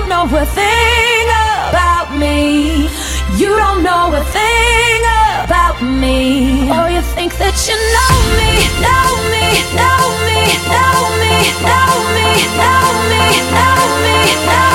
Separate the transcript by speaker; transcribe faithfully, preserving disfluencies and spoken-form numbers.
Speaker 1: don't know a thing about me. You don't know a thing about me. Oh, you think that you know me, know me, know me, know me, know me, know me, know me, know me.